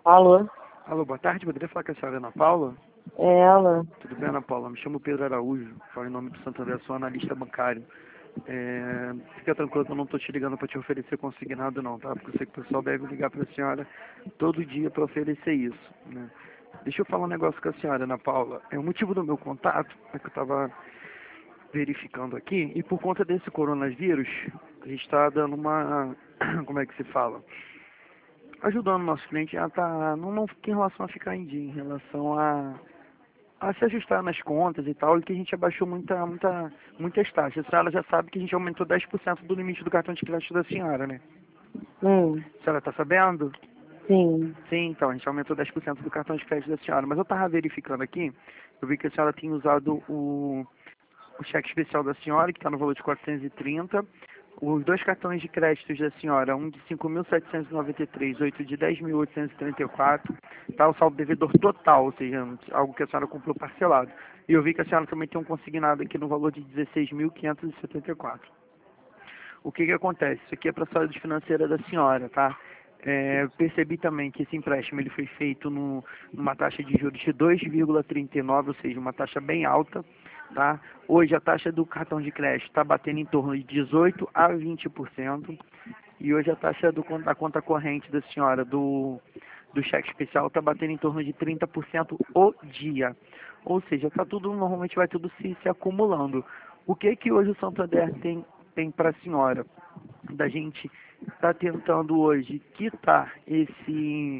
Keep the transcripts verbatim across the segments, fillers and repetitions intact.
Alô? Alô, boa tarde. Poderia falar com a senhora Ana Paula? É ela. Tudo bem, Ana Paula? Me chamo Pedro Araújo, falo em nome do Santander, sou analista bancário. É, fica tranquilo que eu não estou te ligando para te oferecer consignado não, tá? Porque eu sei que o pessoal deve ligar para a senhora todo dia para oferecer isso, né? Deixa eu falar um negócio com a senhora, Ana Paula. É, o motivo do meu contato é que eu estava verificando aqui, e por conta desse coronavírus, a gente está dando uma... como é que se fala? Ajudando o nosso cliente a estar, não, não em relação a ficar em dia, em relação a, a se ajustar nas contas e tal, e que a gente abaixou muita, muita, muitas taxas. A senhora já sabe que a gente aumentou dez por cento do limite do cartão de crédito da senhora, né? Hum, A senhora está sabendo? sim. Sim, então, a gente aumentou dez por cento do cartão de crédito da senhora. Mas eu estava verificando aqui, eu vi que a senhora tinha usado o, o cheque especial da senhora, que está no valor de quatrocentos e trinta. Os dois cartões de créditos da senhora, um de cinco mil setecentos e noventa e três, outro de dez mil oitocentos e trinta e quatro, tá o saldo devedor total, ou seja, algo que a senhora comprou parcelado. E eu vi que a senhora também tem um consignado aqui no valor de dezesseis mil quinhentos e setenta e quatro. O que que acontece? Isso aqui é para a saúde financeira da senhora, tá? É, eu percebi também que esse empréstimo ele foi feito no, numa taxa de juros de dois vírgula trinta e nove, ou seja, uma taxa bem alta, tá? Hoje a taxa do cartão de crédito está batendo em torno de dezoito a vinte por cento e hoje a taxa do, da conta corrente da senhora do, do cheque especial está batendo em torno de trinta por cento o dia. Ou seja, tá tudo, normalmente vai tudo se, se acumulando. O que que hoje o Santander tem, tem para a senhora? Da gente está tentando hoje quitar esse,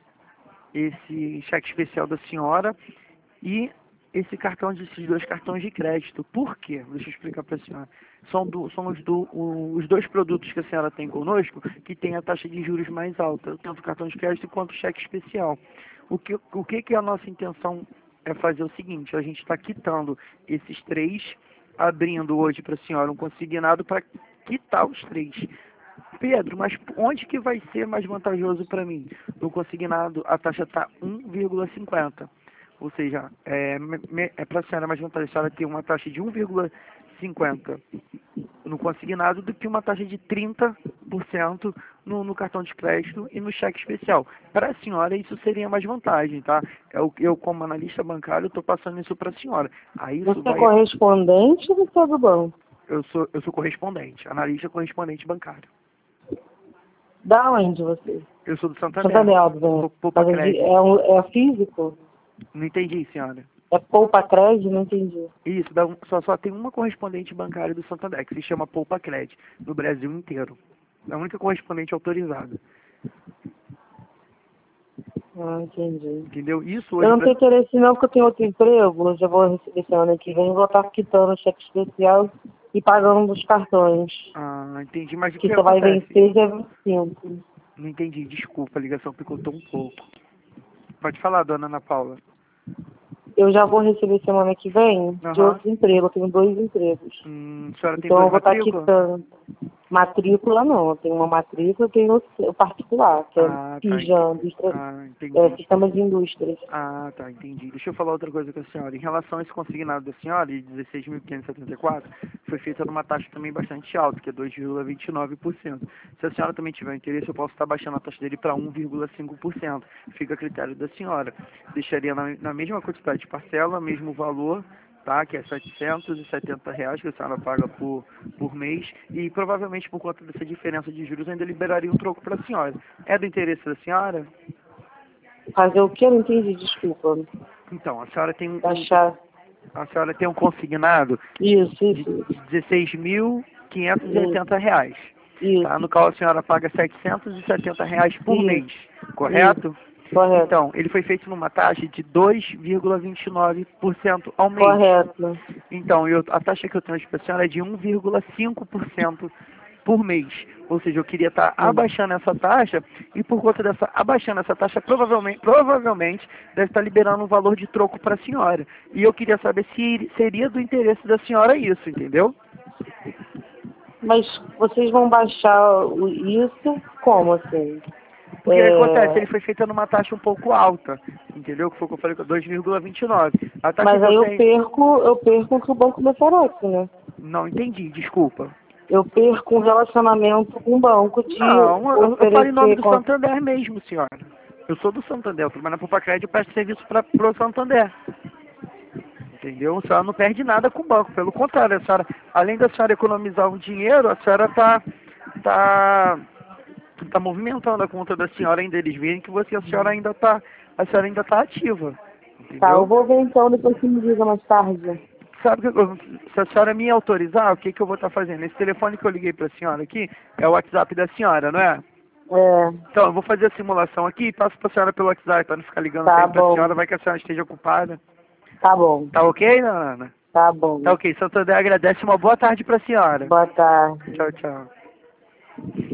esse cheque especial da senhora e esse cartão de, esses dois cartões de crédito. Por quê? Deixa eu explicar para a senhora. São, do, são os, do, o, os dois produtos que a senhora tem conosco que tem a taxa de juros mais alta, tanto o cartão de crédito quanto o cheque especial. O que, o que, que a nossa intenção é fazer o seguinte: a gente está quitando esses três, abrindo hoje para a senhora um consignado para quitar os três. Pedro, mas onde que vai ser mais vantajoso para mim? No consignado a taxa está um vírgula cinquenta. Ou seja, é, é para a senhora mais vantajoso a senhora ter uma taxa de um vírgula cinquenta no consignado do que uma taxa de trinta por cento no, no cartão de crédito e no cheque especial. Para a senhora isso seria mais vantagem, tá? Eu, eu como analista bancário, estou passando isso para a senhora. Aí isso Você vai... é correspondente ou você é do banco? Eu sou, eu sou correspondente, analista correspondente bancário. Da onde você? Eu sou do Santander. Santander, óbvio. Poupa Mas Crédito. é, um- é físico? Não entendi, senhora. É Poupa Crédito? Não entendi. Isso, dá um- só, só tem uma correspondente bancária do Santander, que se chama Poupa Crédito, no Brasil inteiro. É a única correspondente autorizada. Ah, entendi. Entendeu? Isso Eu hoje... não Pra... tenho interesse não, porque eu tenho outro emprego. Eu já vou receber semana que vem. Vou estar quitando o cheque especial e pagando dos cartões. Ah, entendi. Mas o Que que só vai acontece? vencer dia vinte e cinco. Não entendi, desculpa, a ligação picotou um pouco. Pode falar, dona Ana Paula. Eu já vou receber semana que vem de Aham. outro emprego. Eu tenho dois empregos. Hum, a senhora tem Então duas eu vou estar matrículas? quitando. Matrícula não, eu tenho uma matrícula, eu tenho o particular, que é Ah, tá. PIJAN, Entendi. indústria, Ah, é, entendi. Sistema de Indústrias. Ah, tá, entendi. Deixa eu falar outra coisa com a senhora. Em relação a esse consignado da senhora, de dezesseis mil quinhentos e setenta e quatro, foi feita numa taxa também bastante alta, que é dois vírgula vinte e nove por cento. Se a senhora também tiver interesse, eu posso estar baixando a taxa dele para um vírgula cinco por cento. Fica a critério da senhora. Deixaria na, na mesma quantidade de parcela, mesmo valor, tá? Que é setecentos e setenta reais que a senhora paga por, por mês, e provavelmente por conta dessa diferença de juros ainda liberaria um troco para a senhora. É do interesse da senhora? Fazer o que? Eu não entendi, desculpa. Então, a senhora tem um, Baixar. a senhora tem um consignado Isso, de isso, dezesseis mil quinhentos e oitenta reais, tá? isso, No qual a senhora paga setecentos e setenta reais por isso, mês, correto? correto, Então, ele foi feito numa taxa de dois vírgula vinte e nove por cento ao mês. correto. Então, eu, a taxa que eu tenho para a senhora é de um vírgula cinco por cento por mês. Ou seja, eu queria estar Hum. abaixando essa taxa, e por conta dessa, abaixando essa taxa, provavelmente, provavelmente deve estar liberando um valor de troco para a senhora. E eu queria saber se seria do interesse da senhora isso, entendeu? Mas vocês vão baixar o- isso como assim? Porque o que acontece? É, Ele foi feito numa taxa um pouco alta, entendeu? Que foi o que eu falei, dois vírgula vinte e nove. A taxa mas que eu aí eu tenho... perco, eu perco o que o banco me oferece, né? Não entendi, desculpa. Eu perco um relacionamento com o banco de Não, eu, eu falo em nome oferecer. do con- Santander mesmo, senhora. Eu sou do Santander, eu trabalho na Poupa Crédito e presto serviço para o Santander. Entendeu? A senhora não perde nada com o banco, pelo contrário, a senhora, além da senhora economizar um dinheiro, a senhora está tá, tá movimentando a conta da senhora ainda, eles veem que você, a senhora ainda está, a senhora ainda tá ativa. Tá, eu Entendeu? vou ver então, depois você me diga mais tarde. Sabe que eu- se a senhora me autorizar, o que, que eu vou estar fazendo? Esse telefone que eu liguei para a senhora aqui é o WhatsApp da senhora, não é? É, Então, eu vou fazer a simulação aqui e passo para a senhora pelo WhatsApp, para não ficar ligando tá sempre para a bom, senhora, vai que a senhora esteja ocupada. tá bom, Tá ok, Ana? tá bom. Tá ok. Santander agradece. Uma boa tarde para a senhora. Boa tarde. Tchau, tchau.